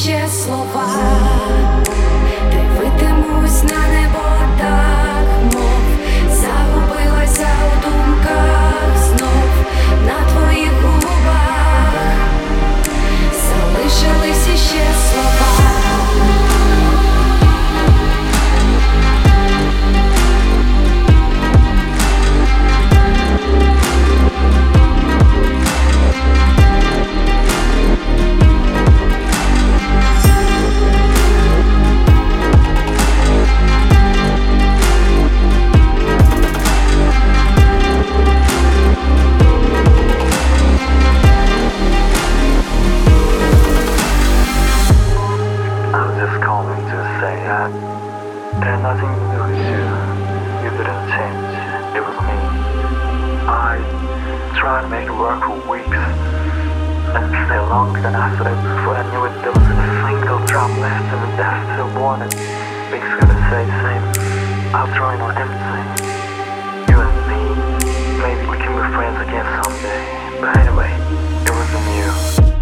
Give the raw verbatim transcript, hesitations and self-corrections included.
ще слова, дивитимусь на небо так, мов загубилася у думках знов. На твоїх губах залишились іще слова. There's nothing to do with you. You didn't change. It was me. I tried to make it work for weeks and stay longer than I said before I knew it. There wasn't a single drop left in the death I still wanted. Weeks gonna say the same. I'll try on everything. You and me. Maybe we can be friends again someday. But anyway, it wasn't you.